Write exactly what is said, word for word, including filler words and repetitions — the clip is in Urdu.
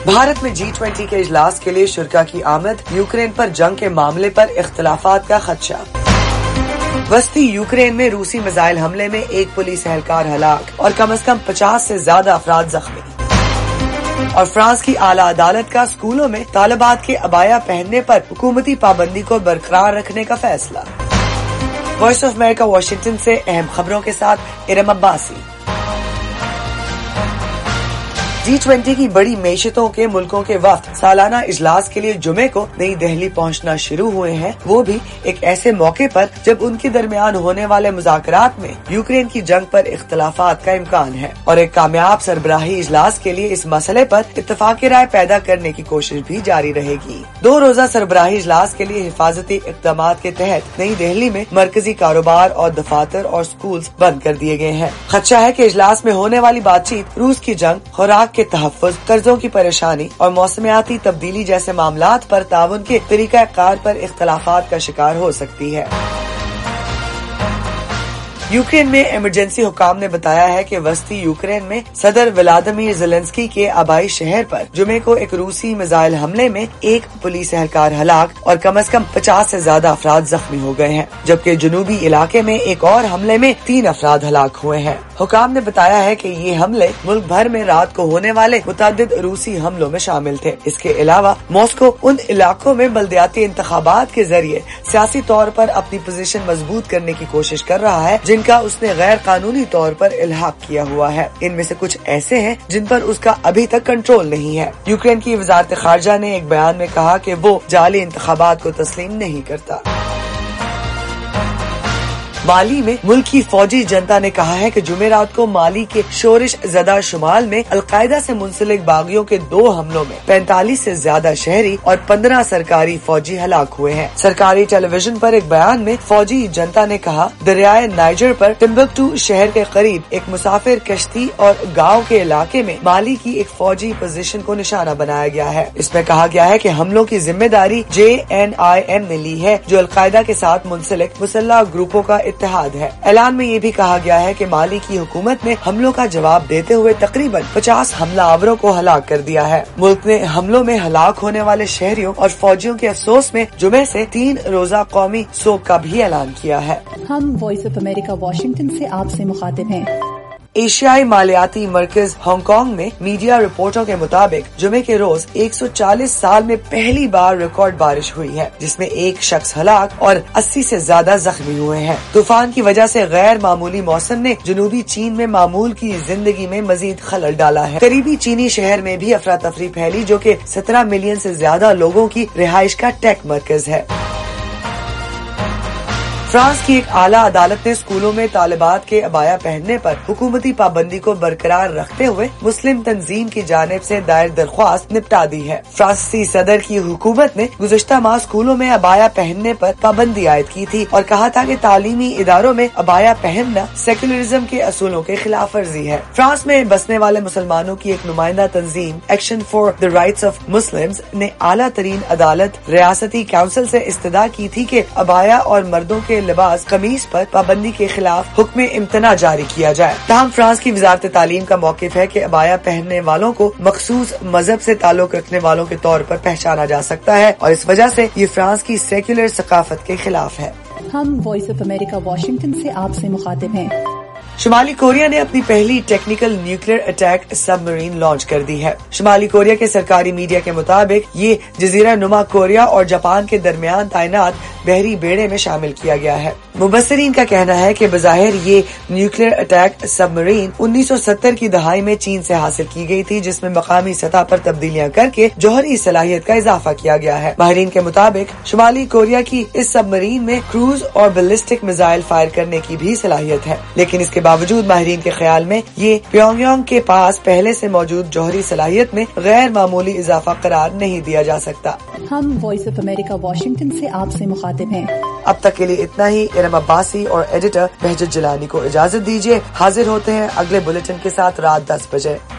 بھارت میں جی ٹوینٹی کے اجلاس کے لیے شرکا کی آمد، یوکرین پر جنگ کے معاملے پر اختلافات کا خدشہ۔ وسطی یوکرین میں روسی میزائل حملے میں ایک پولیس اہلکار ہلاک اور کم از کم پچاس سے زیادہ افراد زخمی۔ اور فرانس کی اعلیٰ عدالت کا اسکولوں میں طالبات کے عبایا پہننے پر حکومتی پابندی کو برقرار رکھنے کا فیصلہ۔ وائس آف امریکہ واشنگٹن سے اہم خبروں کے ساتھ ارم عباسی۔ جی ٹوینٹی کی بڑی معیشتوں کے ملکوں کے وفد سالانہ اجلاس کے لیے جمعے کو نئی دہلی پہنچنا شروع ہوئے ہیں، وہ بھی ایک ایسے موقع پر جب ان کے درمیان ہونے والے مذاکرات میں یوکرین کی جنگ پر اختلافات کا امکان ہے، اور ایک کامیاب سربراہی اجلاس کے لیے اس مسئلے پر اتفاق رائے پیدا کرنے کی کوشش بھی جاری رہے گی۔ دو روزہ سربراہی اجلاس کے لیے حفاظتی اقدامات کے تحت نئی دہلی میں مرکزی کاروبار اور دفاتر اور سکولز بند کر دیے گئے ہیں۔ خدشہ ہے کہ اجلاس میں ہونے والی بات چیت روس کی جنگ، خوراک کے تحفظ، قرضوں کی پریشانی اور موسمیاتی تبدیلی جیسے معاملات پر تعاون کے طریقہ کار پر اختلافات کا شکار ہو سکتی ہے۔ یوکرین میں ایمرجنسی حکام نے بتایا ہے کہ وسطی یوکرین میں صدر ولادیمیر زیلنسکی کے آبائی شہر پر جمعے کو ایک روسی میزائل حملے میں ایک پولیس اہلکار ہلاک اور کم از کم پچاس سے زیادہ افراد زخمی ہو گئے ہیں، جبکہ جنوبی علاقے میں ایک اور حملے میں تین افراد ہلاک ہوئے ہیں۔ حکام نے بتایا ہے کہ یہ حملے ملک بھر میں رات کو ہونے والے متعدد روسی حملوں میں شامل تھے۔ اس کے علاوہ ماسکو ان علاقوں میں بلدیاتی انتخابات کے ذریعے سیاسی طور پر اپنی پوزیشن مضبوط کرنے کی کوشش کر رہا ہے، جن کا اس نے غیر قانونی طور پر الحاق کیا ہوا ہے۔ ان میں سے کچھ ایسے ہیں جن پر اس کا ابھی تک کنٹرول نہیں ہے۔ یوکرین کی وزارت خارجہ نے ایک بیان میں کہا کہ وہ جعلی انتخابات کو تسلیم نہیں کرتا۔ مالی میں ملکی فوجی جنتا نے کہا ہے کہ جمعرات کو مالی کے شورش زدہ شمال میں القاعدہ سے منسلک باغیوں کے دو حملوں میں پینتالیس سے زیادہ شہری اور پندرہ سرکاری فوجی ہلاک ہوئے ہیں۔ سرکاری ٹیلی ویژن پر ایک بیان میں فوجی جنتا نے کہا، دریائے نائجر پر ٹمبکٹو شہر کے قریب ایک مسافر کشتی اور گاؤں کے علاقے میں مالی کی ایک فوجی پوزیشن کو نشانہ بنایا گیا ہے۔ اس میں کہا گیا ہے کہ حملوں کی ذمہ داری جے این آئی ایم نے لی ہے، جو القاعدہ کے ساتھ منسلک مسلح گروپوں کا اتحاد ہے۔ اعلان میں یہ بھی کہا گیا ہے کہ مالی کی حکومت نے حملوں کا جواب دیتے ہوئے تقریباً پچاس حملہ آوروں کو ہلاک کر دیا ہے۔ ملک نے حملوں میں ہلاک ہونے والے شہریوں اور فوجیوں کے افسوس میں جمعے سے تین روزہ قومی سوگ کا بھی اعلان کیا ہے۔ ہم وائس آف امریکہ واشنگٹن سے آپ سے مخاطب ہیں۔ ایشیائی مالیاتی مرکز ہانگ کانگ میں میڈیا رپورٹوں کے مطابق جمعے کے روز ایک سو چالیس سال میں پہلی بار ریکارڈ بارش ہوئی ہے، جس میں ایک شخص ہلاک اور اسی سے زیادہ زخمی ہوئے ہیں۔ طوفان کی وجہ سے غیر معمولی موسم نے جنوبی چین میں معمول کی زندگی میں مزید خلل ڈالا ہے۔ قریبی چینی شہر میں بھی افراتفری پھیلی، جو کہ سترہ ملین سے زیادہ لوگوں کی رہائش کا ٹیک مرکز ہے۔ فرانس کی ایک اعلیٰ عدالت نے اسکولوں میں طالبات کے عبایا پہننے پر حکومتی پابندی کو برقرار رکھتے ہوئے مسلم تنظیم کی جانب سے دائر درخواست نپٹا دی ہے۔ فرانسیسی صدر کی حکومت نے گزشتہ ماہ اسکولوں میں عبایا پہننے پر پابندی عائد کی تھی اور کہا تھا کہ تعلیمی اداروں میں عبایا پہننا سیکولرزم کے اصولوں کے خلاف ورزی ہے۔ فرانس میں بسنے والے مسلمانوں کی ایک نمائندہ تنظیم action for the rights of Muslims نے اعلیٰ ترین عدالت ریاستی کونسل سے استدعا کی تھی کہ عبایا اور مردوں کے لباس قمیص پر پابندی کے خلاف حکم امتناع جاری کیا جائے۔ تاہم فرانس کی وزارت تعلیم کا موقف ہے کہ عبایا پہننے والوں کو مخصوص مذہب سے تعلق رکھنے والوں کے طور پر پہچانا جا سکتا ہے، اور اس وجہ سے یہ فرانس کی سیکولر ثقافت کے خلاف ہے۔ ہم وائس آف امریکہ واشنگٹن سے آپ سے مخاطب ہیں۔ شمالی کوریا نے اپنی پہلی technical nuclear attack submarine launch کر دی ہے۔ شمالی کوریا کے سرکاری میڈیا کے مطابق یہ جزیرہ نما کوریا اور جاپان کے درمیان تعینات بحری بیڑے میں شامل کیا گیا ہے۔ مبصرین کا کہنا ہے کہ بظاہر یہ نیوکلیئر اٹیک سب مرین انیس سو ستر کی دہائی میں چین سے حاصل کی گئی تھی، جس میں مقامی سطح پر تبدیلیاں کر کے جوہری صلاحیت کا اضافہ کیا گیا ہے۔ ماہرین کے مطابق شمالی کوریا کی اس سب مرین میں کروز اور بیلسٹک میزائل فائر کرنے کی بھی صلاحیت ہے، لیکن اس کے باوجود ماہرین کے خیال میں یہ پیونگ یانگ کے پاس پہلے سے موجود جوہری صلاحیت میں غیر معمولی اضافہ قرار نہیں دیا جا سکتا۔ ہم وائس آف امریکہ واشنگٹن سے آپ سے مخاطب ہیں۔ اب تک کے لیے اتنا ہی۔ ارم عباسی اور ایڈیٹر بہجت جیلانی کو اجازت دیجیے۔ حاضر ہوتے ہیں اگلے بلیٹن کے ساتھ رات دس بجے۔